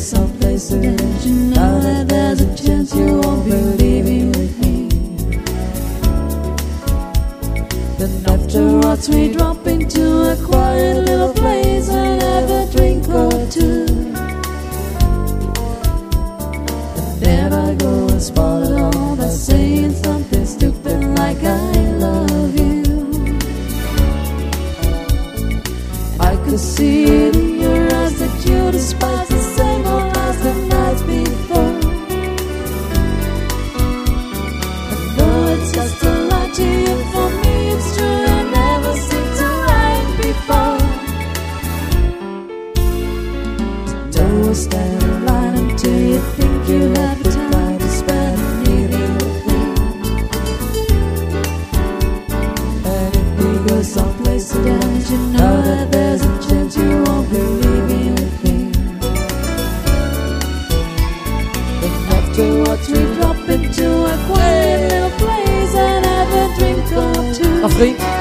someplace, don't you know that there's a chance you won't be leaving with me? Then afterwards we drop into a quiet little place and have a drink or two, and never go and spoil it all by saying something stupid like I love you. I could see it in your eyes that you despise the same old as the nights before. I know it's just a lie to you, for me it's true, I never seemed to right before. So don't stand in line until you think you have the time to spend an evening with me. And if we go someplace, don't you know that there's a chance you won't be leaving with me? And afterwards we drop into a quiet little place and have a drink or two. Afrique.